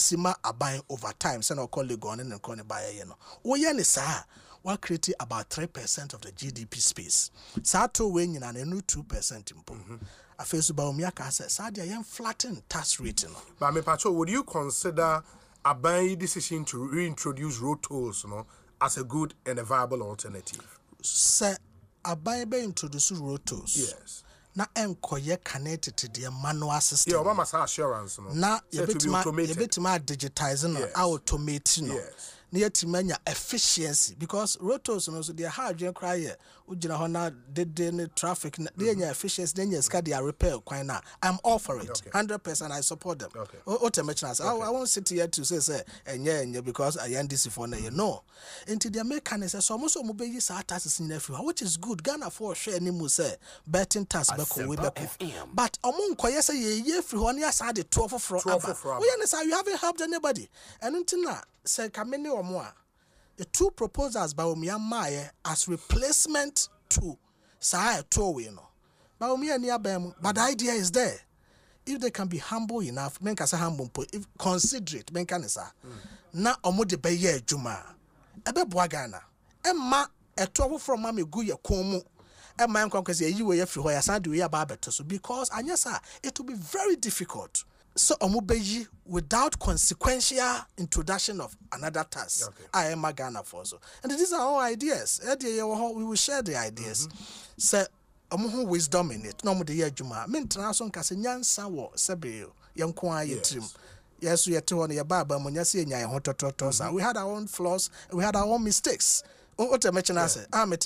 Sima aban over time, send or call Legon and call it by Oyen is what create about 3% of the GDP space. Sato winning and a new 2% impo. A face about Miaka says, Sadia young flatten tax rate. But me patrol, would you consider a buying decision to reintroduce road tolls, as a good and a viable alternative? Sir, a buy introduce road tolls. Yes. Na enkoye connected to the manual system. Yeah, mama say assurance na yebetima digitizing or automating. Yes. Near to many efficiency because rotos no so they hard you cry here ujina hona de traffic they efficiency then you scan their repair kwan na I'm all for it. 100% I support them. Okay. I won't sit here to say enye because I am this for na no into their mechanism so almost mo be sa taxes in everywhere which is good. Ghana for share ni mu say betting tax beko we beko but omo nkoye say ye free ho na sa de 12 from you haven't helped anybody and until now say kamene omo the two proposals by Omiamaye as replacement to Sae Towe no. But but the idea is there. If they can be humble enough, men can say humble, if considerate, men can say na omo de beye juma. Ebe Ghana. Emma a trouble from mama guye komu. Emma nkwakase yi we free ho ya san de we aba beto so because anyasa it will be very difficult. So omubeji without consequential introduction of another task. I am a Ghana for so. And these are all ideas. We will share the ideas. So omuhu wisdom in it. No mu de ye juma. Me international kase nyansa wo sebe yenko aye trim. Yes, we are to on your baba mo nyase nya ho tototo. We had our own flaws, we had our own mistakes. What I mentioned, I said, I'm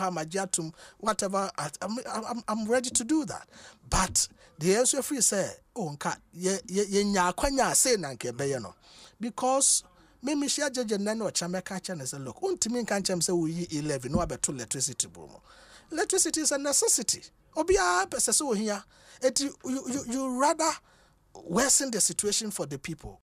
ready to do that. But the answer free say, oh, because maybe she judge and then watch America and say, look, untimin can't say we 11 no about electricity boom. Electricity is a necessity. Obia so here. You rather worsen the situation for the people.